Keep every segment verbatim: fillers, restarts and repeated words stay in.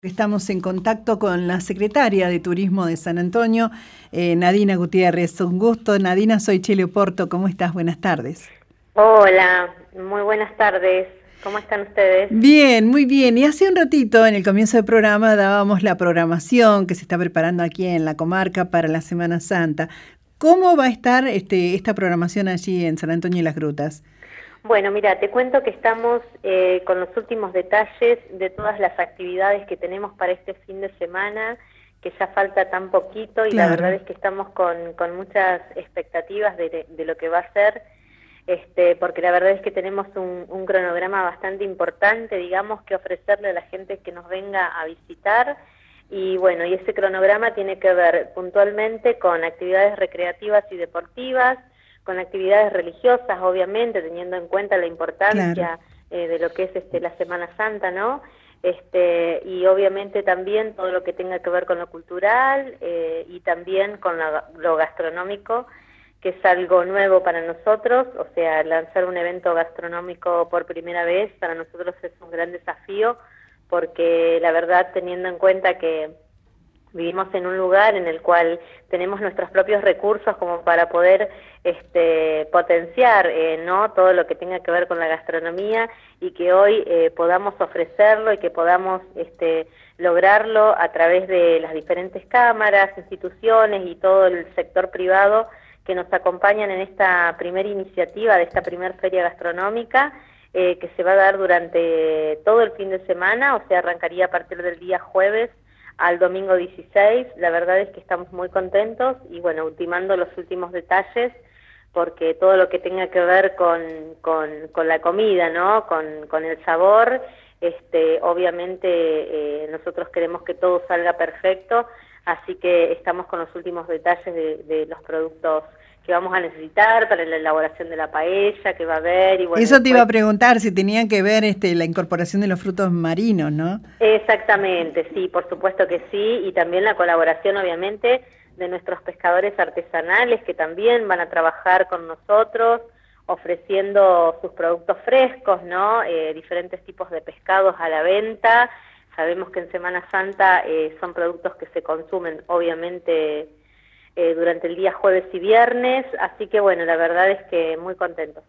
Estamos en contacto con la secretaria de Turismo de San Antonio, eh, Nadina Gutiérrez. Un gusto. Nadina, soy Chile Oporto. ¿Cómo estás? Buenas tardes. Hola, muy buenas tardes. ¿Cómo están ustedes? Bien, muy bien. Y hace un ratito, en el comienzo del programa, dábamos la programación que se está preparando aquí en la comarca para la Semana Santa. ¿Cómo va a estar este, esta programación allí en San Antonio y las Grutas? Bueno, mira, te cuento que estamos eh, con los últimos detalles de todas las actividades que tenemos para este fin de semana, que ya falta tan poquito y Claro. la verdad es que estamos con, con muchas expectativas de, de lo que va a ser, este, porque la verdad es que tenemos un, un cronograma bastante importante, digamos, que ofrecerle a la gente que nos venga a visitar. Y bueno, y ese cronograma tiene que ver puntualmente con actividades recreativas y deportivas, con actividades religiosas, obviamente, teniendo en cuenta la importancia Claro. eh, de lo que es este, la Semana Santa, ¿no? Este, y obviamente también todo lo que tenga que ver con lo cultural eh, y también con la, lo gastronómico, que es algo nuevo para nosotros, o sea, lanzar un evento gastronómico por primera vez para nosotros es un gran desafío, porque la verdad, teniendo en cuenta que vivimos en un lugar en el cual tenemos nuestros propios recursos como para poder este, potenciar eh, ¿no? todo lo que tenga que ver con la gastronomía y que hoy eh, podamos ofrecerlo y que podamos este, lograrlo a través de las diferentes cámaras, instituciones y todo el sector privado que nos acompañan en esta primera iniciativa de esta primera feria gastronómica eh, que se va a dar durante todo el fin de semana, o sea, arrancaría a partir del día jueves al domingo dieciséis. La verdad es que estamos muy contentos y bueno, ultimando los últimos detalles, porque todo lo que tenga que ver con, con, con la comida, ¿no? Con, con el sabor, este, obviamente eh, nosotros queremos que todo salga perfecto, así que estamos con los últimos detalles de, de los productos que vamos a necesitar para la elaboración de la paella que va a haber. Y bueno, Eso te después... iba a preguntar si tenían que ver este, la incorporación de los frutos marinos, ¿no? Exactamente, sí, por supuesto que sí, y también la colaboración, obviamente, de nuestros pescadores artesanales que también van a trabajar con nosotros, ofreciendo sus productos frescos, ¿no? Eh, diferentes tipos de pescados a la venta. Sabemos que en Semana Santa eh, son productos que se consumen, obviamente, eh, durante el día jueves y viernes, así que bueno, la verdad es que muy contentos.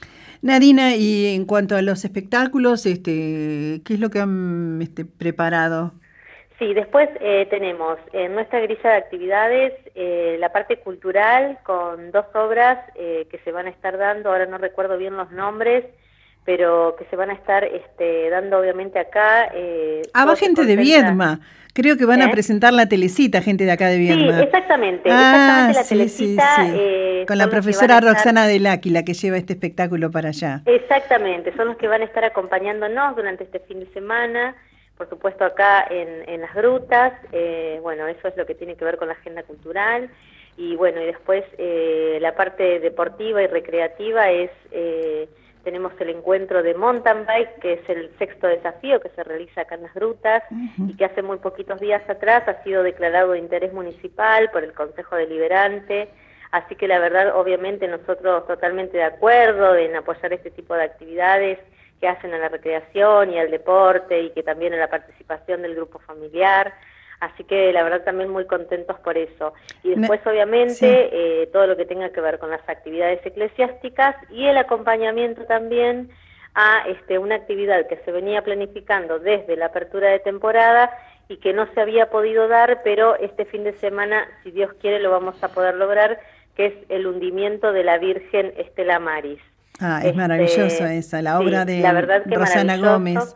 Nadina, y en cuanto a los espectáculos, este, ¿qué es lo que han este, preparado? Sí, después eh, tenemos en nuestra grilla de actividades eh, la parte cultural con dos obras eh, que se van a estar dando, ahora no recuerdo bien los nombres, pero que se van a estar este, dando obviamente acá. Eh, Ah, va todo se gente de concentra... Viedma. Creo que van a ¿Eh? presentar la telecita, gente de acá de Sí, Viedma. exactamente, Ah, exactamente la sí, sí, telecita sí. eh, Con la son los que van a profesora estar... Roxana del Áquila, que lleva este espectáculo para allá. Exactamente, son los que van a estar acompañándonos durante este fin de semana, por supuesto acá en, en las grutas. Eh, bueno, eso es lo que tiene que ver con la agenda cultural, y bueno, y después eh, la parte deportiva y recreativa es, eh, tenemos el encuentro de mountain bike, que es el sexto desafío que se realiza acá en las grutas, Uh-huh. y que hace muy poquitos días atrás ha sido declarado de interés municipal por el Consejo Deliberante. Así que la verdad, obviamente, nosotros totalmente de acuerdo en apoyar este tipo de actividades que hacen a la recreación y al deporte, y que también a la participación del grupo familiar. Así que la verdad también muy contentos por eso. Y después, Ne- obviamente, sí. eh, todo lo que tenga que ver con las actividades eclesiásticas y el acompañamiento también a este, una actividad que se venía planificando desde la apertura de temporada y que no se había podido dar, pero este fin de semana, si Dios quiere, lo vamos a poder lograr, que es el hundimiento de la Virgen Estela Maris. Ah, es maravilloso Este, esa, la obra sí, la de verdad que Rosana maravilloso. Gómez.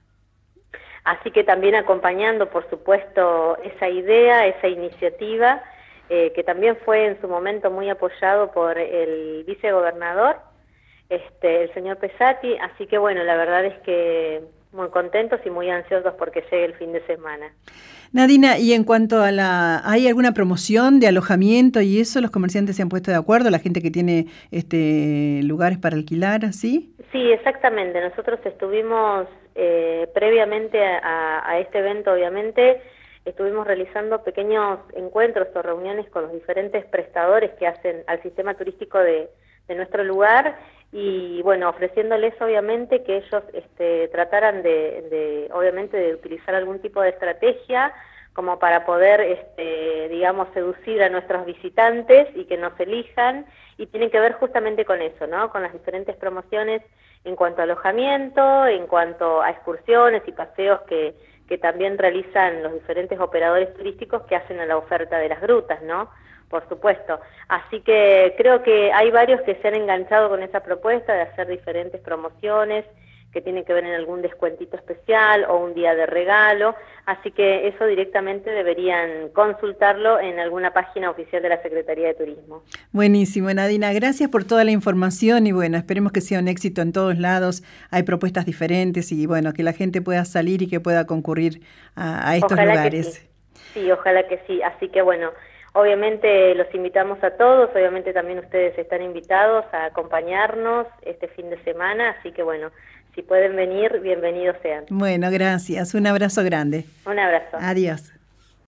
Así que también acompañando, por supuesto, esa idea, esa iniciativa, eh, que también fue en su momento muy apoyado por el vicegobernador, este, el señor Pesati. Así que bueno, la verdad es que muy contentos y muy ansiosos porque llegue el fin de semana. Nadina, y en cuanto a la, ¿hay alguna promoción de alojamiento y eso? ¿Los comerciantes se han puesto de acuerdo? ¿La gente que tiene este lugares para alquilar, así? Sí, exactamente. Nosotros estuvimos eh, previamente a, a este evento, obviamente, estuvimos realizando pequeños encuentros o reuniones con los diferentes prestadores que hacen al sistema turístico de, de nuestro lugar, y bueno, ofreciéndoles obviamente que ellos este, trataran de, de, obviamente, de utilizar algún tipo de estrategia como para poder, este, digamos, seducir a nuestros visitantes y que nos elijan, y tiene que ver justamente con eso, ¿no? Con las diferentes promociones en cuanto a alojamiento, en cuanto a excursiones y paseos que, que también realizan los diferentes operadores turísticos que hacen a la oferta de las grutas, ¿no? Por supuesto. Así que creo que hay varios que se han enganchado con esa propuesta de hacer diferentes promociones que tienen que ver en algún descuentito especial o un día de regalo, así que eso directamente deberían consultarlo en alguna página oficial de la Secretaría de Turismo. Buenísimo, Nadina, gracias por toda la información y bueno, esperemos que sea un éxito en todos lados, hay propuestas diferentes y bueno, que la gente pueda salir y que pueda concurrir a, a estos Ojalá lugares. Que sí. sí, ojalá que sí, así que bueno, obviamente los invitamos a todos, obviamente también ustedes están invitados a acompañarnos este fin de semana, así que bueno, si pueden venir, bienvenidos sean. Bueno, gracias. Un abrazo grande. Un abrazo. Adiós.